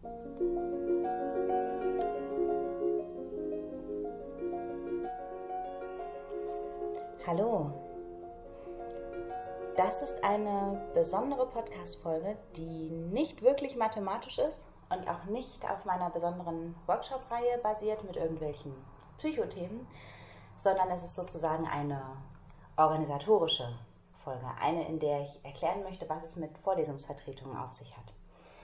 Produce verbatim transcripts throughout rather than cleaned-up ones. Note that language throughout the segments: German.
Hallo, das ist eine besondere Podcast-Folge, die nicht wirklich mathematisch ist und auch nicht auf meiner besonderen Workshop-Reihe basiert mit irgendwelchen Psychothemen, sondern es ist sozusagen eine organisatorische Folge, eine, in der ich erklären möchte, was es mit Vorlesungsvertretungen auf sich hat.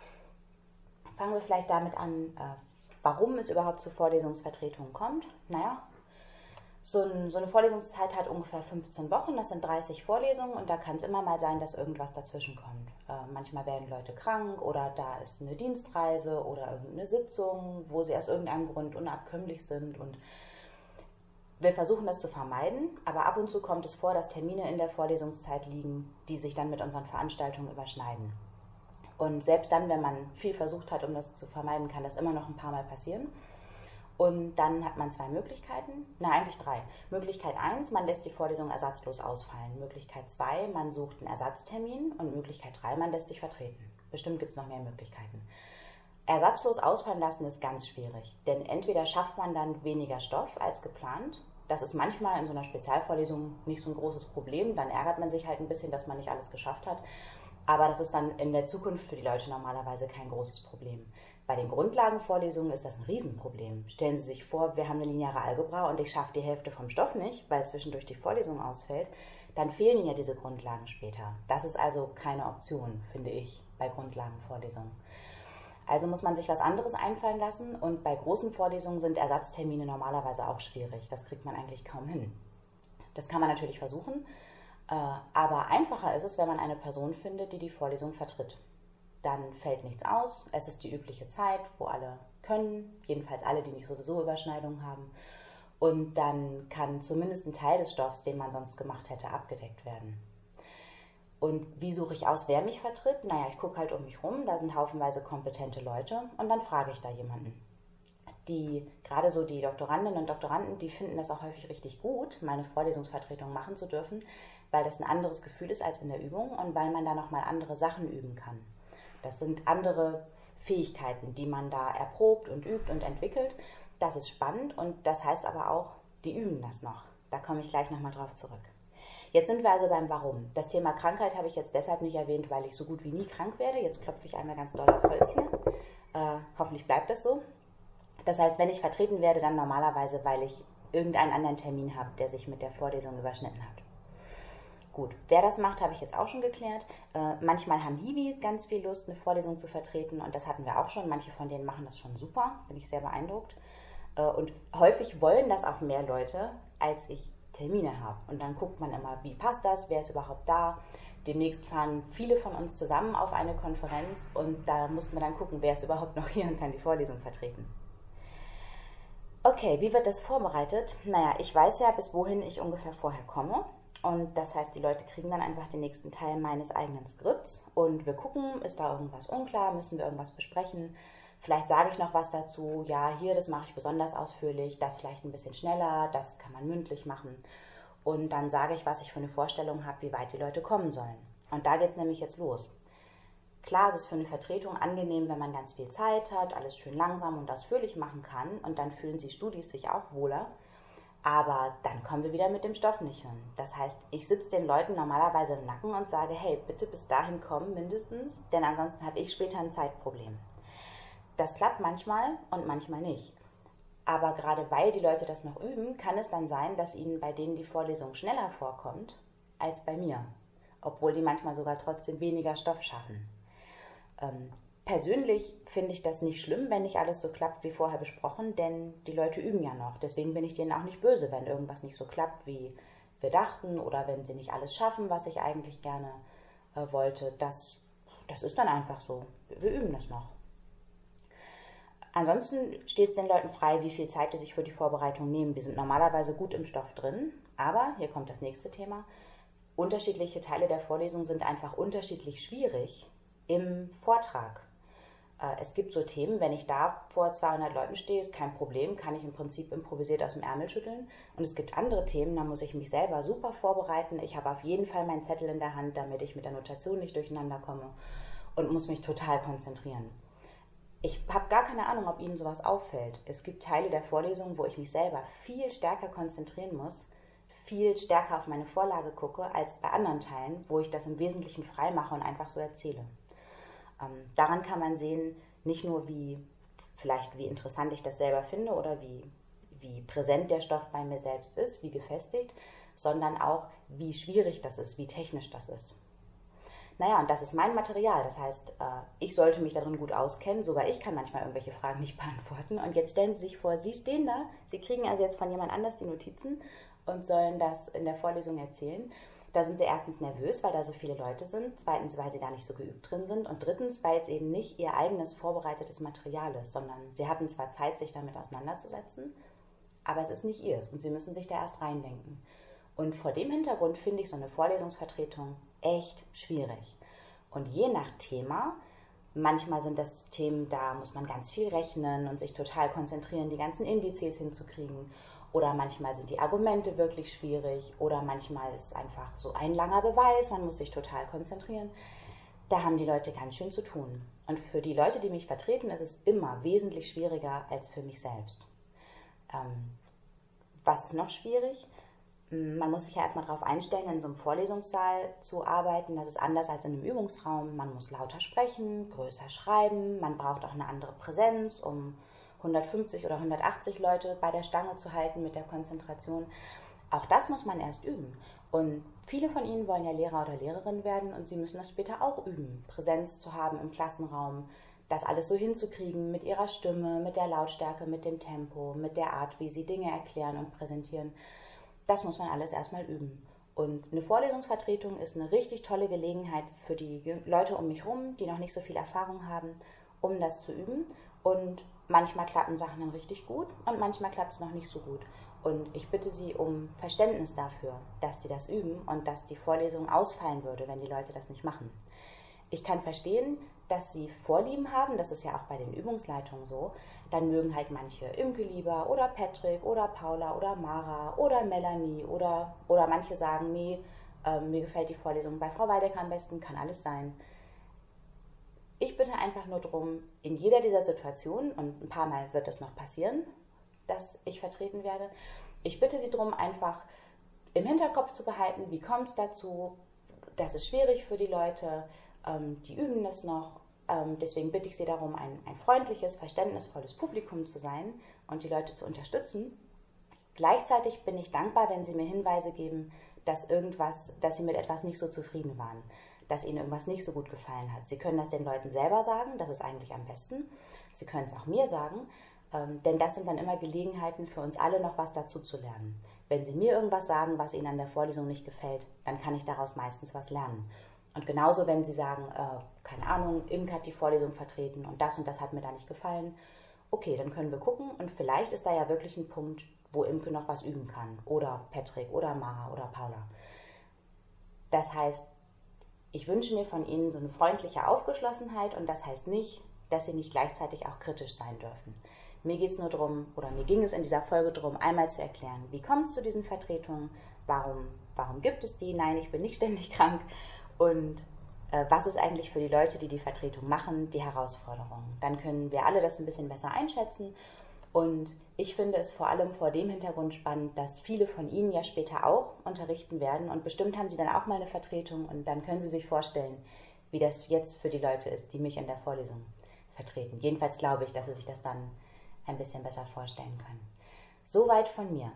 Fangen wir vielleicht damit an, warum es überhaupt zu Vorlesungsvertretungen kommt. Naja, so, ein, so eine Vorlesungszeit hat ungefähr fünfzehn Wochen, das sind dreißig Vorlesungen und da kann es immer mal sein, dass irgendwas dazwischen kommt. Äh, manchmal werden Leute krank oder da ist eine Dienstreise oder irgendeine Sitzung, wo sie aus irgendeinem Grund unabkömmlich sind und wir versuchen das zu vermeiden, aber ab und zu kommt es vor, dass Termine in der Vorlesungszeit liegen, die sich dann mit unseren Veranstaltungen überschneiden. Und selbst dann, wenn man viel versucht hat, um das zu vermeiden, kann das immer noch ein paar Mal passieren. Und dann hat man zwei Möglichkeiten, na eigentlich drei. Möglichkeit eins, man lässt die Vorlesung ersatzlos ausfallen. Möglichkeit zwei, man sucht einen Ersatztermin. Und Möglichkeit drei, man lässt sich vertreten. Bestimmt gibt es noch mehr Möglichkeiten. Ersatzlos ausfallen lassen ist ganz schwierig, denn entweder schafft man dann weniger Stoff als geplant. Das ist manchmal in so einer Spezialvorlesung nicht so ein großes Problem. Dann ärgert man sich halt ein bisschen, dass man nicht alles geschafft hat. Aber das ist dann in der Zukunft für die Leute normalerweise kein großes Problem. Bei den Grundlagenvorlesungen ist das ein Riesenproblem. Stellen Sie sich vor, wir haben eine lineare Algebra und ich schaffe die Hälfte vom Stoff nicht, weil zwischendurch die Vorlesung ausfällt. Dann fehlen Ihnen ja diese Grundlagen später. Das ist also keine Option, finde ich, bei Grundlagenvorlesungen. Also muss man sich was anderes einfallen lassen und bei großen Vorlesungen sind Ersatztermine normalerweise auch schwierig. Das kriegt man eigentlich kaum hin. Das kann man natürlich versuchen. Aber einfacher ist es, wenn man eine Person findet, die die Vorlesung vertritt. Dann fällt nichts aus, es ist die übliche Zeit, wo alle können, jedenfalls alle, die nicht sowieso Überschneidungen haben. Und dann kann zumindest ein Teil des Stoffs, den man sonst gemacht hätte, abgedeckt werden. Und wie suche ich aus, wer mich vertritt? Naja, ich gucke halt um mich rum, da sind haufenweise kompetente Leute und dann frage ich da jemanden. Die, gerade so die Doktorandinnen und Doktoranden, die finden das auch häufig richtig gut, meine Vorlesungsvertretung machen zu dürfen, weil das ein anderes Gefühl ist als in der Übung und weil man da nochmal andere Sachen üben kann. Das sind andere Fähigkeiten, die man da erprobt und übt und entwickelt. Das ist spannend und das heißt aber auch, die üben das noch. Da komme ich gleich nochmal drauf zurück. Jetzt sind wir also beim Warum. Das Thema Krankheit habe ich jetzt deshalb nicht erwähnt, weil ich so gut wie nie krank werde. Jetzt klopfe ich einmal ganz doll auf Holz hier. Äh, hoffentlich bleibt das so. Das heißt, wenn ich vertreten werde, dann normalerweise, weil ich irgendeinen anderen Termin habe, der sich mit der Vorlesung überschnitten hat. Gut, wer das macht, habe ich jetzt auch schon geklärt. Äh, manchmal haben Hiwis ganz viel Lust, eine Vorlesung zu vertreten und das hatten wir auch schon. Manche von denen machen das schon super, bin ich sehr beeindruckt. Äh, und häufig wollen das auch mehr Leute, als ich Termine habe. Und dann guckt man immer, wie passt das, wer ist überhaupt da. Demnächst fahren viele von uns zusammen auf eine Konferenz und da mussten wir dann gucken, wer ist überhaupt noch hier und kann die Vorlesung vertreten. Okay, wie wird das vorbereitet? Naja, ich weiß ja, bis wohin ich ungefähr vorher komme. Und das heißt, die Leute kriegen dann einfach den nächsten Teil meines eigenen Skripts und wir gucken, ist da irgendwas unklar, müssen wir irgendwas besprechen. Vielleicht sage ich noch was dazu, ja, hier, das mache ich besonders ausführlich, das vielleicht ein bisschen schneller, das kann man mündlich machen. Und dann sage ich, was ich für eine Vorstellung habe, wie weit die Leute kommen sollen. Und da geht es nämlich jetzt los. Klar, es ist für eine Vertretung angenehm, wenn man ganz viel Zeit hat, alles schön langsam und ausführlich machen kann und dann fühlen die Studis sich auch wohler. Aber dann kommen wir wieder mit dem Stoff nicht hin. Das heißt, ich sitze den Leuten normalerweise im Nacken und sage, hey, bitte bis dahin kommen mindestens, denn ansonsten habe ich später ein Zeitproblem. Das klappt manchmal und manchmal nicht. Aber gerade weil die Leute das noch üben, kann es dann sein, dass ihnen bei denen die Vorlesung schneller vorkommt als bei mir, obwohl die manchmal sogar trotzdem weniger Stoff schaffen. Ähm, persönlich finde ich das nicht schlimm, wenn nicht alles so klappt wie vorher besprochen, denn die Leute üben ja noch. Deswegen bin ich denen auch nicht böse, wenn irgendwas nicht so klappt, wie wir dachten oder wenn sie nicht alles schaffen, was ich eigentlich gerne äh, wollte. Das, das ist dann einfach so. Wir, wir üben das noch. Ansonsten steht es den Leuten frei, wie viel Zeit sie sich für die Vorbereitung nehmen. Wir sind normalerweise gut im Stoff drin, aber, hier kommt das nächste Thema, unterschiedliche Teile der Vorlesung sind einfach unterschiedlich schwierig im Vortrag. Es gibt so Themen, wenn ich da vor zweihundert Leuten stehe, ist kein Problem, kann ich im Prinzip improvisiert aus dem Ärmel schütteln. Und es gibt andere Themen, da muss ich mich selber super vorbereiten. Ich habe auf jeden Fall meinen Zettel in der Hand, damit ich mit der Notation nicht durcheinander komme und muss mich total konzentrieren. Ich habe gar keine Ahnung, ob Ihnen sowas auffällt. Es gibt Teile der Vorlesung, wo ich mich selber viel stärker konzentrieren muss, viel stärker auf meine Vorlage gucke, als bei anderen Teilen, wo ich das im Wesentlichen frei mache und einfach so erzähle. Ähm, daran kann man sehen, nicht nur wie, vielleicht wie interessant ich das selber finde oder wie, wie präsent der Stoff bei mir selbst ist, wie gefestigt, sondern auch, wie schwierig das ist, wie technisch das ist. Naja, und das ist mein Material. Das heißt, ich sollte mich darin gut auskennen. Sogar ich kann manchmal irgendwelche Fragen nicht beantworten. Und jetzt stellen Sie sich vor, Sie stehen da, Sie kriegen also jetzt von jemand anders die Notizen und sollen das in der Vorlesung erzählen. Da sind Sie erstens nervös, weil da so viele Leute sind. Zweitens, weil Sie da nicht so geübt drin sind. Und drittens, weil es eben nicht Ihr eigenes vorbereitetes Material ist, sondern Sie hatten zwar Zeit, sich damit auseinanderzusetzen, aber es ist nicht Ihres und Sie müssen sich da erst reindenken. Und vor dem Hintergrund finde ich so eine Vorlesungsvertretung echt schwierig. Und je nach Thema, manchmal sind das Themen, da muss man ganz viel rechnen und sich total konzentrieren, die ganzen Indizes hinzukriegen. Oder manchmal sind die Argumente wirklich schwierig. Oder manchmal ist einfach so ein langer Beweis, man muss sich total konzentrieren. Da haben die Leute ganz schön zu tun. Und für die Leute, die mich vertreten, ist es immer wesentlich schwieriger als für mich selbst. Ähm, was ist noch schwierig? Man muss sich ja erstmal darauf einstellen, in so einem Vorlesungssaal zu arbeiten. Das ist anders als in einem Übungsraum. Man muss lauter sprechen, größer schreiben. Man braucht auch eine andere Präsenz, um hundertfünfzig oder hundertachtzig Leute bei der Stange zu halten mit der Konzentration. Auch das muss man erst üben. Und viele von Ihnen wollen ja Lehrer oder Lehrerin werden und Sie müssen das später auch üben. Präsenz zu haben im Klassenraum, das alles so hinzukriegen mit Ihrer Stimme, mit der Lautstärke, mit dem Tempo, mit der Art, wie Sie Dinge erklären und präsentieren. Das muss man alles erstmal üben. Und eine Vorlesungsvertretung ist eine richtig tolle Gelegenheit für die Leute um mich herum, die noch nicht so viel Erfahrung haben, um das zu üben. Und manchmal klappen Sachen dann richtig gut und manchmal klappt es noch nicht so gut. Und ich bitte Sie um Verständnis dafür, dass Sie das üben und dass die Vorlesung ausfallen würde, wenn die Leute das nicht machen. Ich kann verstehen, dass Sie Vorlieben haben, das ist ja auch bei den Übungsleitungen so. Dann mögen halt manche Imke lieber oder Patrick oder Paula oder Mara oder Melanie oder, oder manche sagen, nee, äh, mir gefällt die Vorlesung bei Frau Waldecker am besten, kann alles sein. Ich bitte einfach nur darum, in jeder dieser Situationen, und ein paar Mal wird das noch passieren, dass ich vertreten werde, ich bitte Sie darum, einfach im Hinterkopf zu behalten, wie kommt es dazu, das ist schwierig für die Leute, ähm, die üben das noch. Ähm, deswegen bitte ich Sie darum, ein, ein freundliches, verständnisvolles Publikum zu sein und die Leute zu unterstützen. Gleichzeitig bin ich dankbar, wenn Sie mir Hinweise geben, dass irgendwas, dass Sie mit etwas nicht so zufrieden waren, dass Ihnen irgendwas nicht so gut gefallen hat. Sie können das den Leuten selber sagen, das ist eigentlich am besten. Sie können es auch mir sagen, ähm, denn das sind dann immer Gelegenheiten für uns alle noch was dazu zu lernen. Wenn Sie mir irgendwas sagen, was Ihnen an der Vorlesung nicht gefällt, dann kann ich daraus meistens was lernen. Und genauso, wenn Sie sagen, äh, keine Ahnung, Imke hat die Vorlesung vertreten und das und das hat mir da nicht gefallen, okay, dann können wir gucken und vielleicht ist da ja wirklich ein Punkt, wo Imke noch was üben kann. Oder Patrick oder Mara oder Paula. Das heißt, ich wünsche mir von Ihnen so eine freundliche Aufgeschlossenheit und das heißt nicht, dass Sie nicht gleichzeitig auch kritisch sein dürfen. Mir geht es nur darum, oder mir ging es in dieser Folge darum, einmal zu erklären, wie kommt es zu diesen Vertretungen, warum, warum gibt es die, nein, ich bin nicht ständig krank und äh, was ist eigentlich für die Leute, die die Vertretung machen, die Herausforderung. Dann können wir alle das ein bisschen besser einschätzen und ich finde es vor allem vor dem Hintergrund spannend, dass viele von Ihnen ja später auch unterrichten werden und bestimmt haben Sie dann auch mal eine Vertretung und dann können Sie sich vorstellen, wie das jetzt für die Leute ist, die mich in der Vorlesung vertreten. Jedenfalls glaube ich, dass Sie sich das dann ein bisschen besser vorstellen können. Soweit von mir.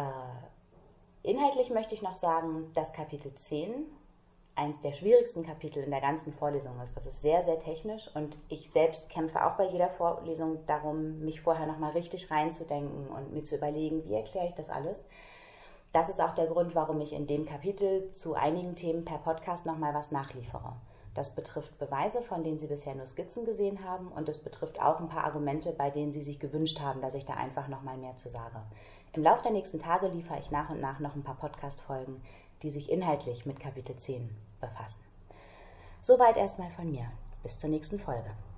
Äh, inhaltlich möchte ich noch sagen, dass Kapitel zehn eins der schwierigsten Kapitel in der ganzen Vorlesung ist. Das ist sehr, sehr technisch und ich selbst kämpfe auch bei jeder Vorlesung darum, mich vorher nochmal richtig reinzudenken und mir zu überlegen, wie erkläre ich das alles. Das ist auch der Grund, warum ich in dem Kapitel zu einigen Themen per Podcast nochmal was nachliefere. Das betrifft Beweise, von denen Sie bisher nur Skizzen gesehen haben und es betrifft auch ein paar Argumente, bei denen Sie sich gewünscht haben, dass ich da einfach nochmal mehr zu sage. Im Laufe der nächsten Tage liefere ich nach und nach noch ein paar Podcast-Folgen, die sich inhaltlich mit Kapitel zehn befassen. Soweit erstmal von mir. Bis zur nächsten Folge.